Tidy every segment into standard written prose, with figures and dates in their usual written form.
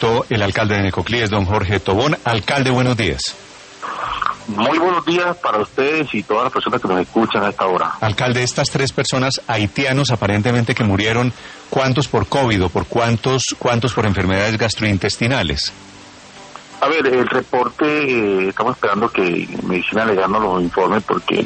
conectó el alcalde de Necoclí, es don Jorge Tobón. Alcalde, buenos días. Muy buenos días para ustedes y todas las personas que nos escuchan a esta hora. Alcalde, estas 3 personas haitianos aparentemente que murieron, ¿cuántos por COVID o por cuántos por enfermedades gastrointestinales? A ver, el reporte, estamos esperando que Medicina Legal nos lo informe porque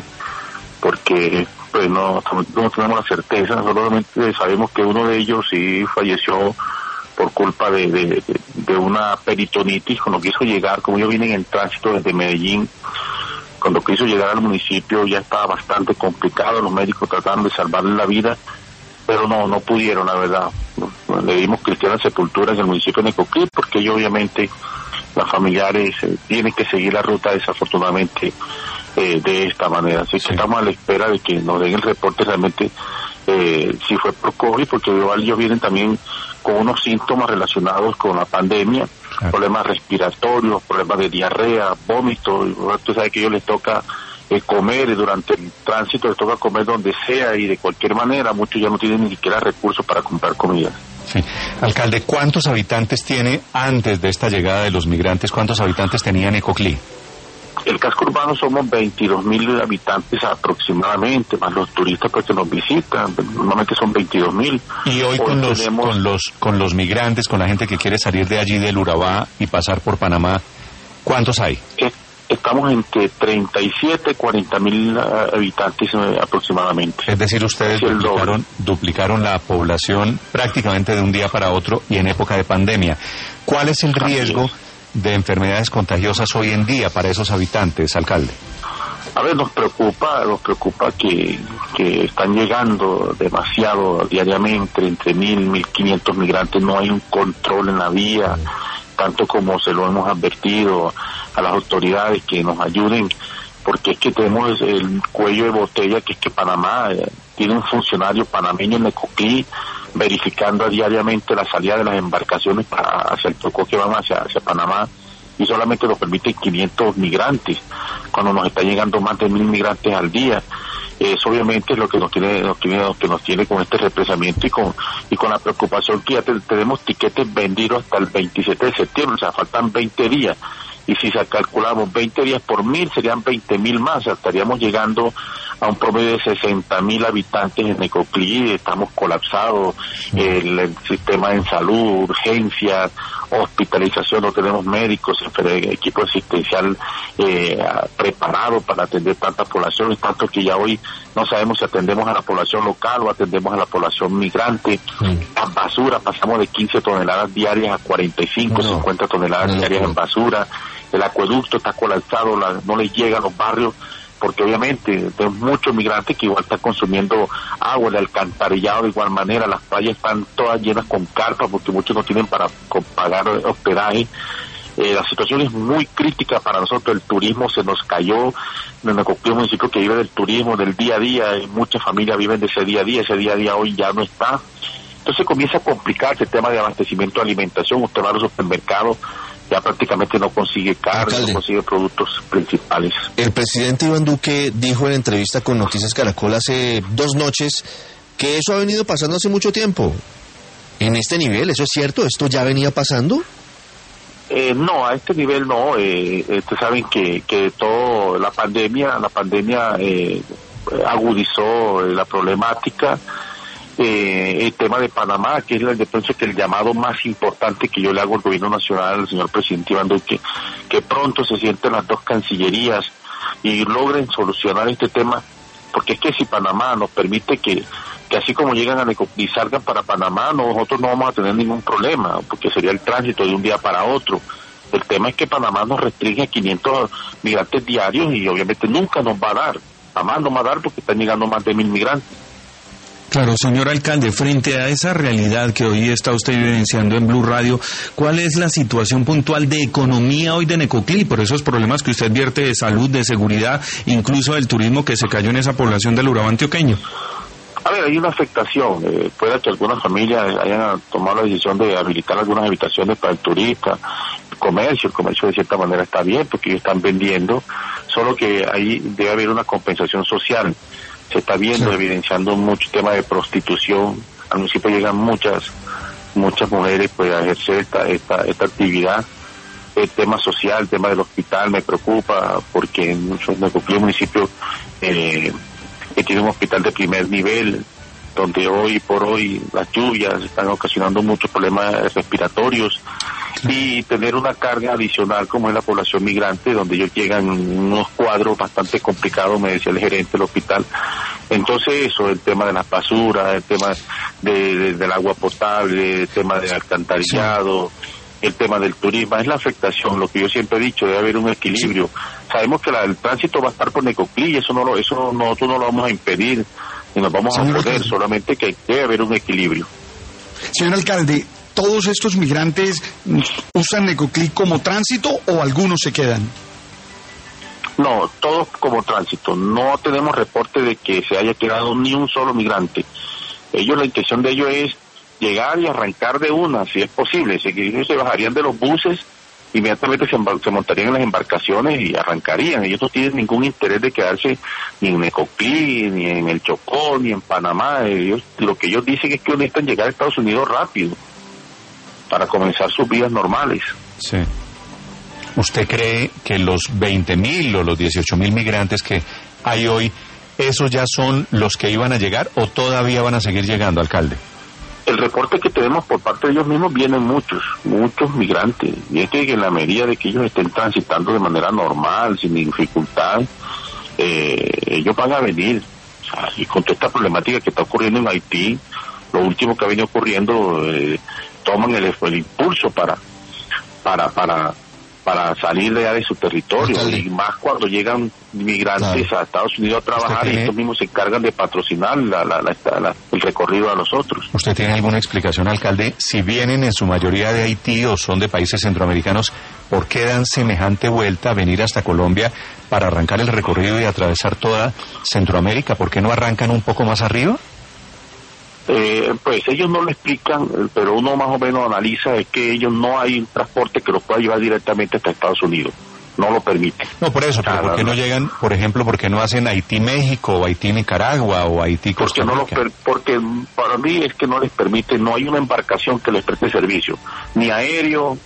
pues no tenemos la certeza, solamente sabemos que uno de ellos sí falleció por culpa de una peritonitis. Cuando quiso llegar, como ellos vienen en tránsito desde Medellín, cuando quiso llegar al municipio ya estaba bastante complicado, los médicos trataron de salvarle la vida, pero no pudieron, la verdad. Le dimos cristiana sepultura en el municipio de Necoclí, porque ellos obviamente, las familiares tienen que seguir la ruta desafortunadamente de esta manera. Así que estamos a la espera de que nos den el reporte realmente si fue por COVID, porque igual ellos vienen también con unos síntomas relacionados con la pandemia, problemas respiratorios, problemas de diarrea, vómito. Usted sabe que a ellos les toca comer durante el tránsito, les toca comer donde sea y de cualquier manera. Muchos ya no tienen ni siquiera recursos para comprar comida. Sí. Alcalde, ¿cuántos habitantes tiene antes de esta llegada de los migrantes? ¿Cuántos habitantes tenía Necoclí? El casco urbano somos 22.000 habitantes aproximadamente, más los turistas pues que nos visitan, normalmente son 22.000. Y hoy con los migrantes, con la gente que quiere salir de allí del Urabá y pasar por Panamá, ¿cuántos hay? Estamos entre 37 y 40.000 habitantes aproximadamente. Es decir, ustedes duplicaron la población prácticamente de un día para otro y en época de pandemia. ¿Cuál es el riesgo de enfermedades contagiosas hoy en día para esos habitantes, alcalde? A ver, nos preocupa que están llegando demasiado diariamente, entre 1.500 migrantes, no hay un control en la vía, tanto como se lo hemos advertido a las autoridades que nos ayuden, porque es que tenemos el cuello de botella, que es que Panamá tiene un funcionario panameño en Necoclí verificando diariamente la salida de las embarcaciones hacia el Chocó, que van hacia Panamá, y solamente nos permiten 500 migrantes, cuando nos está llegando más de 1.000 migrantes al día. Eso obviamente es lo que nos tiene con este represamiento y con la preocupación que ya tenemos tiquetes vendidos hasta el 27 de septiembre, o sea, faltan 20 días. Y si calculamos 20 días por 1.000, serían 20.000 más, o sea, estaríamos llegando a un promedio de 60.000 habitantes en Necoclí. Estamos colapsados, el sistema en salud, urgencias, hospitalización, no tenemos médicos, equipo asistencial preparado para atender tanta población, y tanto que ya hoy no sabemos si atendemos a la población local o atendemos a la población migrante. Las basuras, pasamos de 15 toneladas diarias a 45, 50 toneladas diarias en basura. El acueducto está colapsado, no les llega a los barrios, porque obviamente hay muchos migrantes que igual están consumiendo agua, el alcantarillado de igual manera, las playas están todas llenas con carpas porque muchos no tienen para pagar hospedaje. La situación es muy crítica para nosotros, el turismo se nos cayó, en Necoclí, un municipio que vive del turismo, del día a día, y muchas familias viven de ese día a día hoy ya no está. Entonces comienza a complicarse el tema de abastecimiento de alimentación. Usted va a los supermercados, ya prácticamente no consigue carne, no consigue productos principales. El presidente Iván Duque dijo en entrevista con Noticias Caracol hace 2 noches que eso ha venido pasando hace mucho tiempo. ¿En este nivel? ¿Eso es cierto? ¿Esto ya venía pasando? No, a este nivel no. Ustedes saben que todo la pandemia agudizó la problemática. El tema de Panamá, que es el llamado más importante que yo le hago al gobierno nacional, al señor presidente Iván Duque, que pronto se sienten las 2 cancillerías y logren solucionar este tema, porque es que si Panamá nos permite que así como llegan a Necoclí salgan para Panamá, nosotros no vamos a tener ningún problema, porque sería el tránsito de un día para otro. El tema es que Panamá nos restringe a 500 migrantes diarios y obviamente nunca nos va a dar. Panamá no va a dar porque están llegando más de 1.000 migrantes. Claro, señor alcalde, frente a esa realidad que hoy está usted evidenciando en Blue Radio, ¿cuál es la situación puntual de economía hoy de Necoclí por esos problemas que usted advierte de salud, de seguridad, incluso del turismo que se cayó en esa población del Urabá antioqueño? A ver, hay una afectación. Puede que algunas familias hayan tomado la decisión de habilitar algunas habitaciones para el turista, el comercio de cierta manera está bien porque ellos están vendiendo, solo que ahí debe haber una compensación social. Se está viendo, evidenciando mucho tema de prostitución. Al municipio llegan muchas muchas mujeres pues a ejercer esta actividad. El tema social, el tema del hospital me preocupa porque en Necoclí, municipio que tiene un hospital de primer nivel, donde hoy por hoy las lluvias están ocasionando muchos problemas respiratorios, y tener una carga adicional como es la población migrante, donde ellos llegan en unos cuadros bastante complicados, me decía el gerente del hospital. Entonces eso, el tema de las basuras, el tema del agua potable, el tema del alcantarillado, el tema del turismo, es la afectación. Lo que yo siempre he dicho, debe haber un equilibrio. Sabemos que el tránsito va a estar por Necoclí, y eso nosotros no lo vamos a impedir, y nos vamos a oponer, solamente que debe haber un equilibrio. Señor alcalde, ¿todos estos migrantes usan Necoclí como tránsito o algunos se quedan? No, todos como tránsito. No tenemos reporte de que se haya quedado ni un solo migrante. La intención de ellos es llegar y arrancar de una, si es posible. Ellos se bajarían de los buses, inmediatamente se montarían en las embarcaciones y arrancarían. Ellos no tienen ningún interés de quedarse ni en Necoclí, ni en el Chocó, ni en Panamá. Lo que ellos dicen es que necesitan llegar a Estados Unidos rápido para comenzar sus vidas normales. Sí. ¿Usted cree que los 20.000 o los 18.000 migrantes que hay hoy, esos ya son los que iban a llegar o todavía van a seguir llegando, alcalde? El reporte que tenemos por parte de ellos mismos, vienen muchos migrantes, y es que en la medida de que ellos estén transitando de manera normal, sin dificultad, ellos van a venir. Y con toda esta problemática que está ocurriendo en Haití, lo último que ha venido ocurriendo, toman el impulso para salir de su territorio, alcalde. Y más cuando llegan migrantes a Estados Unidos a trabajar, y estos mismos se encargan de patrocinar el recorrido a los otros. ¿Usted tiene alguna explicación, alcalde? Si vienen en su mayoría de Haití o son de países centroamericanos, ¿por qué dan semejante vuelta a venir hasta Colombia para arrancar el recorrido y atravesar toda Centroamérica? ¿Por qué no arrancan un poco más arriba? Pues ellos no lo explican, pero uno más o menos analiza es que ellos no hay un transporte que los pueda llevar directamente hasta Estados Unidos, no lo permite. No, por eso, pero ¿por qué no llegan, por ejemplo, por qué no hacen Haití-México, o Haití-Nicaragua, o Haití-Costa Rica? Porque para mí es que no les permite, no hay una embarcación que les preste servicio, ni aéreo,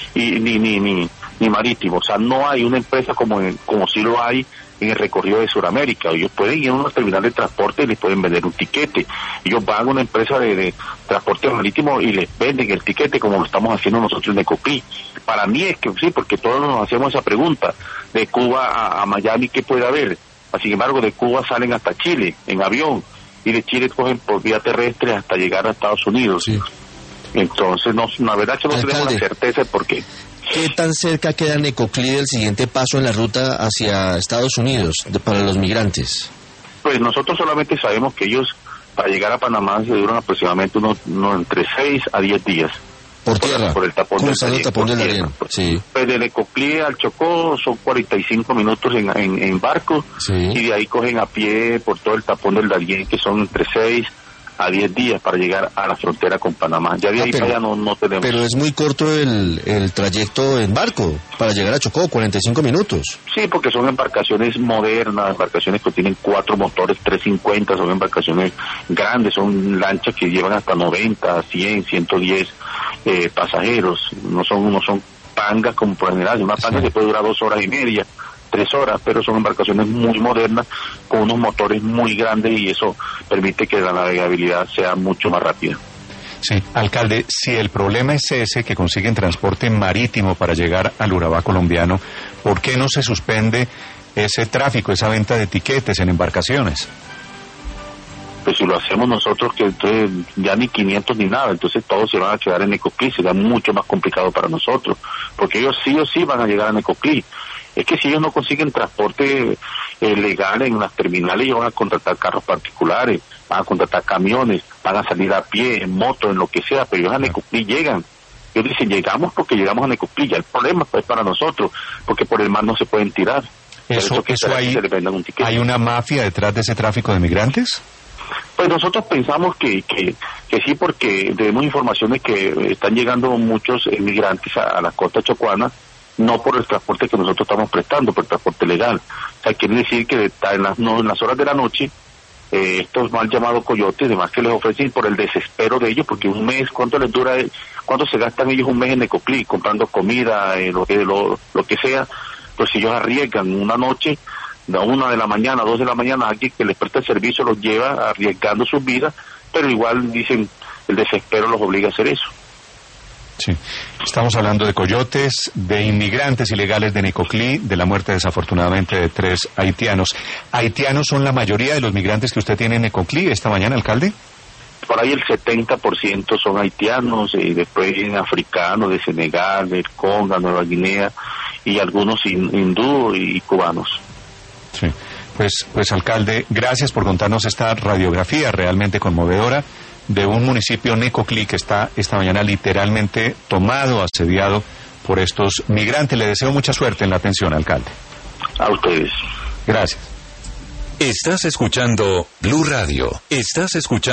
ni marítimo, o sea, no hay una empresa como sí lo hay en el recorrido de Sudamérica. Ellos pueden ir a una terminal de transporte y les pueden vender un tiquete. Ellos van a una empresa de transporte marítimo y les venden el tiquete, como lo estamos haciendo nosotros en Necoclí. Para mí es que sí, porque todos nos hacemos esa pregunta, de Cuba a Miami, ¿qué puede haber? Sin embargo, de Cuba salen hasta Chile en avión, y de Chile cogen por vía terrestre hasta llegar a Estados Unidos. Sí. Entonces, la verdad es que no tenemos la certeza de por qué. ¿Qué tan cerca queda Necoclí del siguiente paso en la ruta hacia Estados Unidos para los migrantes? Pues nosotros solamente sabemos que ellos, para llegar a Panamá, se duran aproximadamente entre 6 a 10 días. ¿Por tierra? Por el tapón del Darién. Sí. Pues de Necoclí al Chocó son 45 minutos en barco, sí. Y de ahí cogen a pie por todo el tapón del Darién, que son entre 6 a 10 días para llegar a la frontera con Panamá. Ya de ahí para allá no tenemos. Pero es muy corto el trayecto en barco para llegar a Chocó, 45 minutos. Sí, porque son embarcaciones modernas, embarcaciones que tienen 4 motores 350, son embarcaciones grandes, son lanchas que llevan hasta 90, 100, 110 pasajeros. No son pangas como por general. Una panga que puede durar 2 horas y media, 3 horas, pero son embarcaciones muy modernas con unos motores muy grandes, y eso permite que la navegabilidad sea mucho más rápida. Sí, alcalde, si el problema es ese, que consiguen transporte marítimo para llegar al Urabá colombiano, ¿por qué no se suspende ese tráfico, esa venta de tiquetes en embarcaciones? Pues si lo hacemos nosotros, que entonces ya ni 500 ni nada, entonces todos se van a quedar en Necoclí, será mucho más complicado para nosotros, porque ellos sí o sí van a llegar a Necoclí. Es que si ellos no consiguen transporte legal en las terminales, ellos van a contratar carros particulares, van a contratar camiones, van a salir a pie, en moto, en lo que sea, pero ellos a Necoclí llegan. Ellos dicen, llegamos porque llegamos a Necoclí. Ya el problema pues para nosotros, porque por el mar no se pueden tirar. Eso ¿Hay una mafia detrás de ese tráfico de migrantes? Pues nosotros pensamos que sí, porque tenemos informaciones que están llegando muchos migrantes a la costa chocuana, no por el transporte que nosotros estamos prestando, por el transporte legal. O sea, quiere decir que en las horas de la noche estos mal llamados coyotes, además que les ofrecen por el desespero de ellos, porque un mes, ¿cuánto les dura? ¿Cuánto se gastan ellos un mes en Necoclí comprando comida, lo que sea? Pues si ellos arriesgan una noche, a 1 de la mañana, 2 de la mañana, alguien que les presta el servicio los lleva arriesgando sus vidas, pero igual dicen, el desespero los obliga a hacer eso. Sí, estamos hablando de coyotes, de inmigrantes ilegales de Necoclí, de la muerte desafortunadamente de 3 haitianos. ¿Haitianos son la mayoría de los migrantes que usted tiene en Necoclí esta mañana, alcalde? Por ahí el 70% son haitianos, y después vienen africanos de Senegal, del Congo, Nueva Guinea, y algunos hindú y cubanos. Sí, pues alcalde, gracias por contarnos esta radiografía realmente conmovedora de un municipio, Necoclí, que está esta mañana literalmente tomado, asediado por estos migrantes. Le deseo mucha suerte en la atención, alcalde. A ustedes. Gracias. Estás escuchando Blue Radio. Estás escuchando